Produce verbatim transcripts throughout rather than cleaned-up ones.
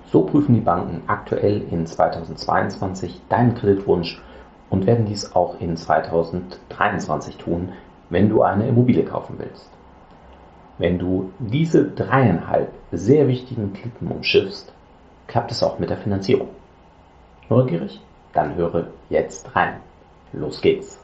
So prüfen die Banken aktuell in zweitausendzweiundzwanzig deinen Kreditwunsch und werden dies auch in zweitausenddreiundzwanzig tun, wenn du eine Immobilie kaufen willst. Wenn du diese dreieinhalb sehr wichtigen Klippen umschiffst, klappt es auch mit der Finanzierung. Neugierig? Dann höre jetzt rein. Los geht's!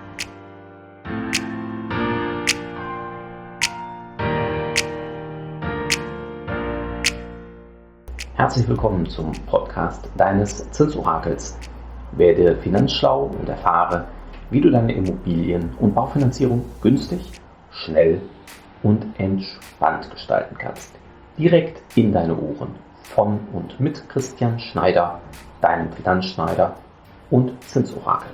Herzlich willkommen zum Podcast deines Zinsorakels. Werde finanzschlau und erfahre, wie du deine Immobilien- und Baufinanzierung günstig, schnell und entspannt gestalten kannst. Direkt in deine Ohren von und mit Christian Schneider, deinem Finanzschneider und Zinsorakel.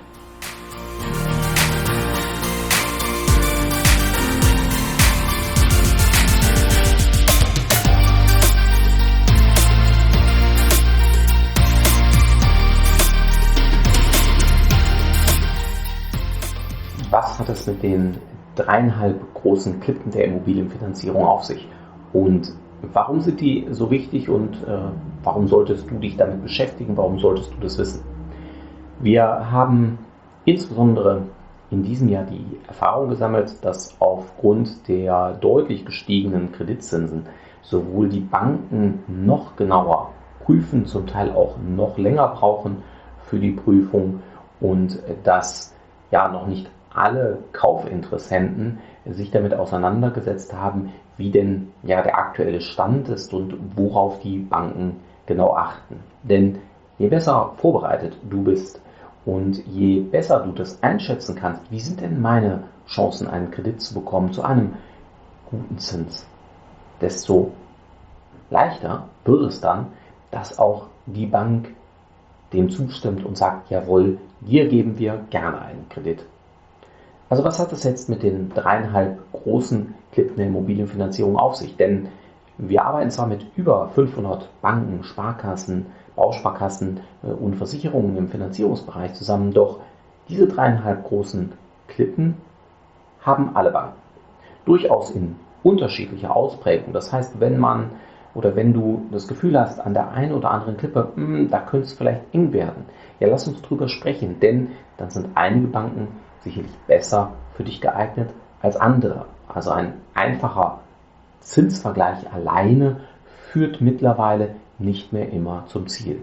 Was hat es mit den dreieinhalb großen Klippen der Immobilienfinanzierung auf sich? Und warum sind die so wichtig und äh, warum solltest du dich damit beschäftigen? Warum solltest du das wissen? Wir haben insbesondere in diesem Jahr die Erfahrung gesammelt, dass aufgrund der deutlich gestiegenen Kreditzinsen sowohl die Banken noch genauer prüfen, zum Teil auch noch länger brauchen für die Prüfung und dass ja noch nicht alle Kaufinteressenten sich damit auseinandergesetzt haben, wie denn ja der aktuelle Stand ist und worauf die Banken genau achten. Denn je besser vorbereitet du bist und je besser du das einschätzen kannst, wie sind denn meine Chancen, einen Kredit zu bekommen zu einem guten Zins, desto leichter wird es dann, dass auch die Bank dem zustimmt und sagt, jawohl, dir geben wir gerne einen Kredit. Also was hat es jetzt mit den dreieinhalb großen Klippen der Immobilienfinanzierung auf sich? Denn wir arbeiten zwar mit über fünfhundert Banken, Sparkassen, Bausparkassen und Versicherungen im Finanzierungsbereich zusammen, doch diese dreieinhalb großen Klippen haben alle Banken. Durchaus in unterschiedlicher Ausprägung. Das heißt, wenn man oder wenn du das Gefühl hast, an der einen oder anderen Klippe, mh, da könnte es vielleicht eng werden, ja, lass uns drüber sprechen, denn dann sind einige Banken sicherlich besser für dich geeignet als andere. Also ein einfacher Zinsvergleich alleine führt mittlerweile nicht mehr immer zum Ziel.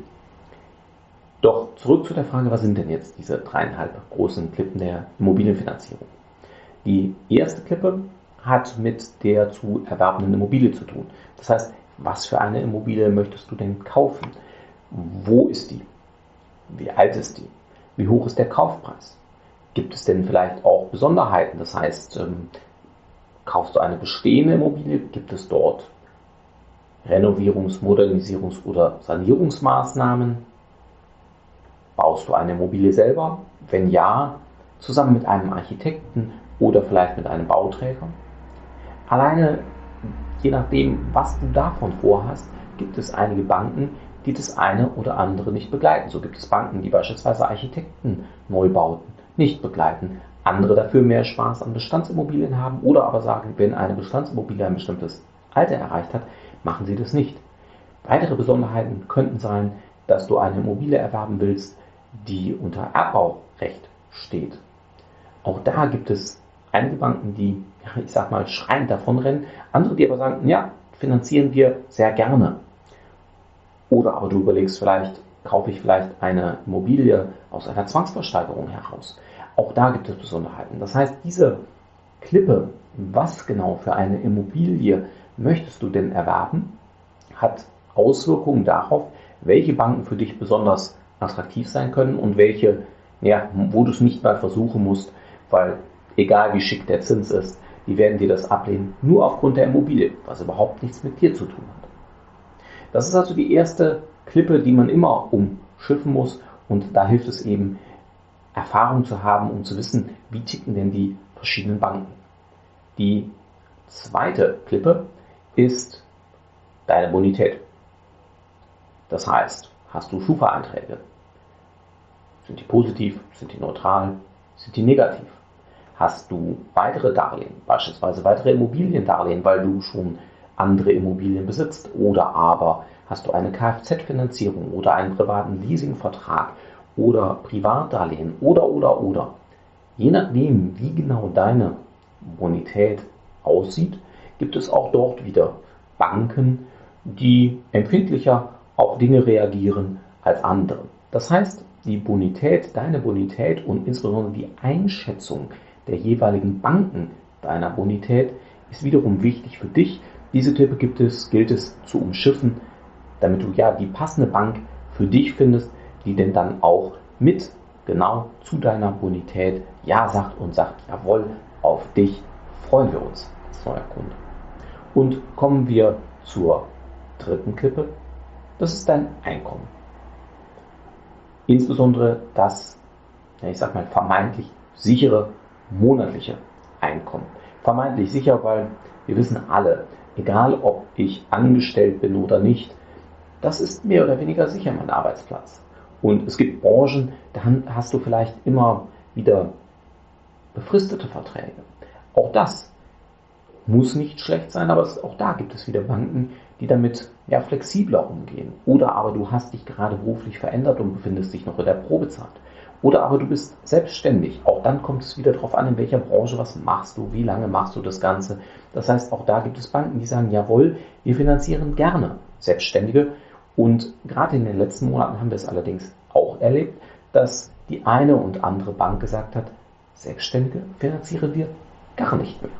Doch zurück zu der Frage, was sind denn jetzt diese dreieinhalb großen Klippen der Immobilienfinanzierung? Die erste Klippe hat mit der zu erwerbenden Immobilie zu tun. Das heißt, was für eine Immobilie möchtest du denn kaufen? Wo ist die? Wie alt ist die? Wie hoch ist der Kaufpreis? Gibt es denn vielleicht auch Besonderheiten? Das heißt, ähm, kaufst du eine bestehende Immobilie? Gibt es dort Renovierungs-, Modernisierungs- oder Sanierungsmaßnahmen? Baust du eine Immobilie selber? Wenn ja, zusammen mit einem Architekten oder vielleicht mit einem Bauträger? Alleine, je nachdem, was du davon vorhast, gibt es einige Banken, die das eine oder andere nicht begleiten. So gibt es Banken, die beispielsweise Architekten Neubauten nicht begleiten, andere dafür mehr Spaß an Bestandsimmobilien haben oder aber sagen, wenn eine Bestandsimmobilie ein bestimmtes Alter erreicht hat, machen sie das nicht. Weitere Besonderheiten könnten sein, dass du eine Immobilie erwerben willst, die unter Erbbaurecht steht. Auch da gibt es einige Banken, die, ich sag mal, schreiend davonrennen, andere, die aber sagen, ja, finanzieren wir sehr gerne. Oder aber du überlegst vielleicht, kaufe ich vielleicht eine Immobilie aus einer Zwangsversteigerung heraus. Auch da gibt es Besonderheiten. Das heißt, diese Klippe, was genau für eine Immobilie möchtest du denn erwerben, hat Auswirkungen darauf, welche Banken für dich besonders attraktiv sein können und welche, ja, wo du es nicht mal versuchen musst, weil egal wie schick der Zins ist, die werden dir das ablehnen, nur aufgrund der Immobilie, was überhaupt nichts mit dir zu tun hat. Das ist also die erste Klippe, die man immer umschiffen muss, und da hilft es eben, Erfahrung zu haben, um zu wissen, wie ticken denn die verschiedenen Banken. Die zweite Klippe ist deine Bonität. Das heißt, hast du Schufa-Einträge? Sind die positiv? Sind die neutral? Sind die negativ? Hast du weitere Darlehen, beispielsweise weitere Immobiliendarlehen, weil du schon andere Immobilien besitzt, oder aber Hast du eine Kfz-Finanzierung oder einen privaten Leasingvertrag oder Privatdarlehen oder, oder, oder. Je nachdem, wie genau deine Bonität aussieht, gibt es auch dort wieder Banken, die empfindlicher auf Dinge reagieren als andere. Das heißt, die Bonität, deine Bonität und insbesondere die Einschätzung der jeweiligen Banken deiner Bonität ist wiederum wichtig für dich. Diese Tipps gibt es, gilt es zu umschiffen, damit du ja die passende Bank für dich findest, die denn dann auch mit genau zu deiner Bonität Ja sagt und sagt, jawohl, auf dich freuen wir uns als neuer Kunde. Und kommen wir zur dritten Klippe, das ist dein Einkommen. Insbesondere das, ich sag mal, vermeintlich sichere monatliche Einkommen. Vermeintlich sicher, weil wir wissen alle, egal ob ich angestellt bin oder nicht, das ist mehr oder weniger sicher mein Arbeitsplatz. Und es gibt Branchen, da hast du vielleicht immer wieder befristete Verträge. Auch das muss nicht schlecht sein, aber auch da gibt es wieder Banken, die damit ja, flexibler umgehen. Oder aber du hast dich gerade beruflich verändert und befindest dich noch in der Probezeit. Oder aber du bist selbstständig. Auch dann kommt es wieder darauf an, in welcher Branche, was machst du, wie lange machst du das Ganze. Das heißt, auch da gibt es Banken, die sagen, jawohl, wir finanzieren gerne Selbstständige. Und gerade in den letzten Monaten haben wir es allerdings auch erlebt, dass die eine und andere Bank gesagt hat, Selbstständige finanzieren wir gar nicht mehr.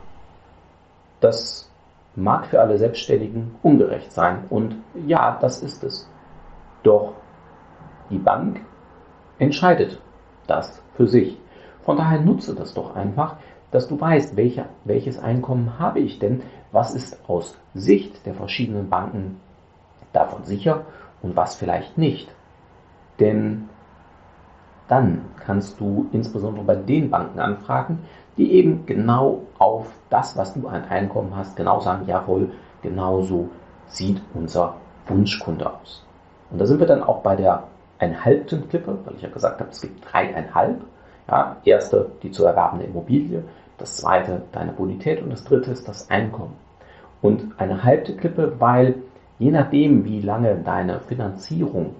Das mag für alle Selbstständigen ungerecht sein und ja, das ist es. Doch die Bank entscheidet das für sich. Von daher nutze das doch einfach, dass du weißt, welche, welches Einkommen habe ich denn, was ist aus Sicht der verschiedenen Banken davon sicher und was vielleicht nicht. Denn dann kannst du insbesondere bei den Banken anfragen, die eben genau auf das, was du an Einkommen hast, genau sagen, jawohl, genau so sieht unser Wunschkunde aus. Und da sind wir dann auch bei der einhalbten Klippe, weil ich ja gesagt habe, es gibt dreieinhalb. Ja, erste, die zu erwerbende Immobilie, das zweite, deine Bonität und das dritte ist das Einkommen. Und eine halbe Klippe, weil je nachdem, wie lange deine Finanzierung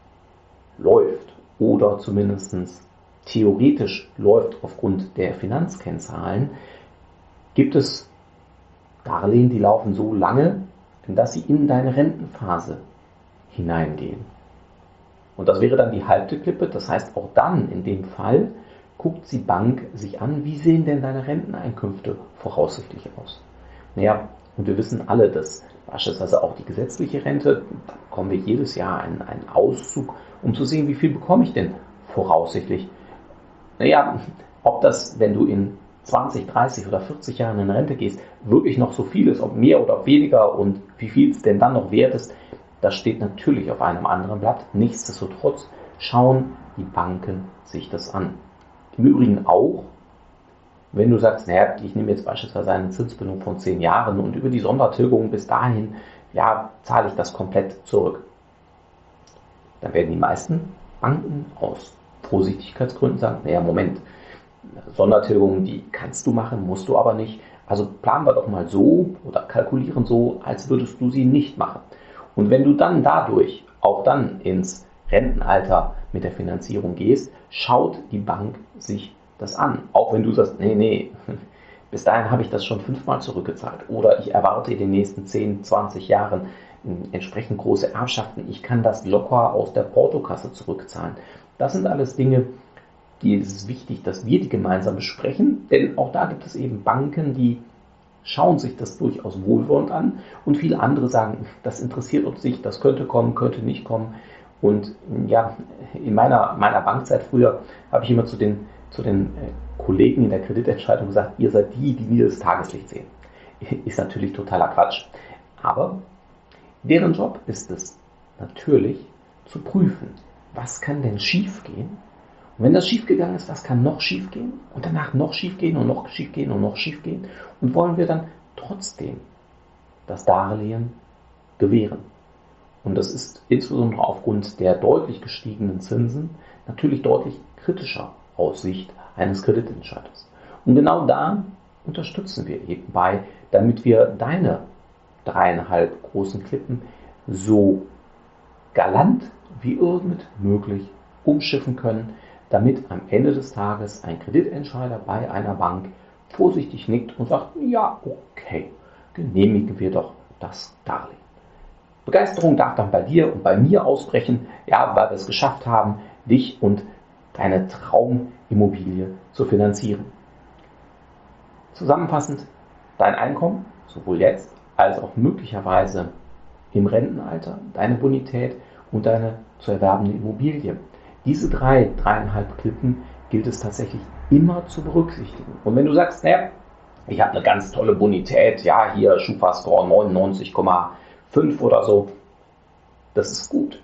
läuft oder zumindest theoretisch läuft aufgrund der Finanzkennzahlen, gibt es Darlehen, die laufen so lange, dass sie in deine Rentenphase hineingehen. Und das wäre dann die halbe Klippe, das heißt auch dann in dem Fall guckt die Bank sich an, wie sehen denn deine Renteneinkünfte voraussichtlich aus. Naja, und wir wissen alle, dass beispielsweise auch die gesetzliche Rente, da bekommen wir jedes Jahr einen, einen Auszug, um zu sehen, wie viel bekomme ich denn voraussichtlich. Naja, ob das, wenn du in zwanzig, dreißig oder vierzig Jahren in Rente gehst, wirklich noch so viel ist, ob mehr oder weniger und wie viel es denn dann noch wert ist, das steht natürlich auf einem anderen Blatt. Nichtsdestotrotz schauen die Banken sich das an. Im Übrigen auch, wenn du sagst, naja, ich nehme jetzt beispielsweise eine Zinsbindung von zehn Jahren und über die Sondertilgung bis dahin, ja, zahle ich das komplett zurück. Dann werden die meisten Banken aus Vorsichtigkeitsgründen sagen, naja, Moment, Sondertilgung, die kannst du machen, musst du aber nicht. Also planen wir doch mal so oder kalkulieren so, als würdest du sie nicht machen. Und wenn du dann dadurch auch dann ins Rentenalter mit der Finanzierung gehst, schaut die Bank sich das an. Auch wenn du sagst, nee, nee, bis dahin habe ich das schon fünfmal zurückgezahlt oder ich erwarte in den nächsten zehn, zwanzig Jahren entsprechend große Erbschaften. Ich kann das locker aus der Portokasse zurückzahlen. Das sind alles Dinge, die es ist wichtig, dass wir die gemeinsam besprechen, denn auch da gibt es eben Banken, die schauen sich das durchaus wohlwollend an und viele andere sagen, das interessiert uns nicht, das könnte kommen, könnte nicht kommen. Und ja, in meiner, meiner Bankzeit früher habe ich immer zu den, zu den Kollegen in der Kreditentscheidung gesagt, ihr seid die, die nie das Tageslicht sehen. Ist natürlich totaler Quatsch. Aber deren Job ist es natürlich zu prüfen, was kann denn schief gehen. Und wenn das schief gegangen ist, was kann noch schief gehen? Und danach noch schief gehen und noch schief gehen und noch schief gehen. Und wollen wir dann trotzdem das Darlehen gewähren? Und das ist insbesondere aufgrund der deutlich gestiegenen Zinsen natürlich deutlich kritischer aus Sicht eines Kreditentscheiders. Und genau da unterstützen wir eben bei, damit wir deine dreieinhalb großen Klippen so galant wie irgend möglich umschiffen können, damit am Ende des Tages ein Kreditentscheider bei einer Bank vorsichtig nickt und sagt, ja, okay, genehmigen wir doch das Darlehen. Begeisterung darf dann bei dir und bei mir ausbrechen, ja, weil wir es geschafft haben, dich und deine Traumimmobilie zu finanzieren. Zusammenfassend, dein Einkommen, sowohl jetzt als auch möglicherweise im Rentenalter, deine Bonität und deine zu erwerbende Immobilie. Diese drei, dreieinhalb Klippen gilt es tatsächlich immer zu berücksichtigen. Und wenn du sagst, naja, ich habe eine ganz tolle Bonität, ja, hier Schufa-Score neunundneunzig Komma fünf oder so, das ist gut.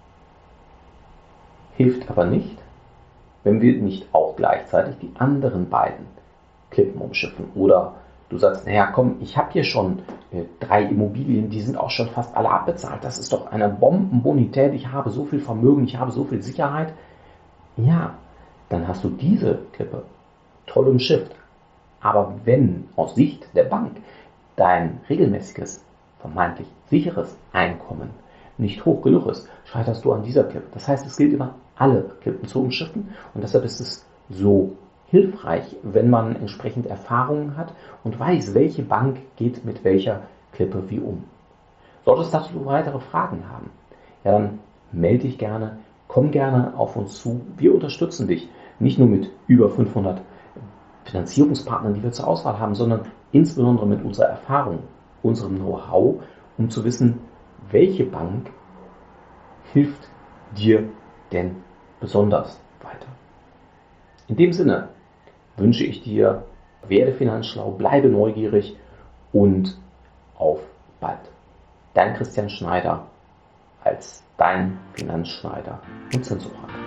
Hilft aber nicht, wenn wir nicht auch gleichzeitig die anderen beiden Klippen umschiffen. Oder du sagst, naja, komm, ich habe hier schon äh, drei Immobilien, die sind auch schon fast alle abbezahlt. Das ist doch eine Bombenbonität. Ich habe so viel Vermögen, ich habe so viel Sicherheit. Ja, dann hast du diese Klippe toll umschifft. Aber wenn aus Sicht der Bank dein regelmäßiges, vermeintlich sicheres Einkommen nicht hoch genug ist, scheiterst du an dieser Klippe. Das heißt, es gilt immer, alle Klippen zu umschiffen. Und deshalb ist es so hilfreich, wenn man entsprechend Erfahrungen hat und weiß, welche Bank geht mit welcher Klippe wie um. Solltest du weitere Fragen haben, ja, dann melde dich gerne, komm gerne auf uns zu. Wir unterstützen dich nicht nur mit über fünfhundert Finanzierungspartnern, die wir zur Auswahl haben, sondern insbesondere mit unserer Erfahrung, unserem Know-how, um zu wissen, welche Bank hilft dir denn besonders weiter. In dem Sinne wünsche ich dir, werde finanzschlau, bleibe neugierig und auf bald. Dein Christian Schneider als dein Finanzschneider und Zinsucher.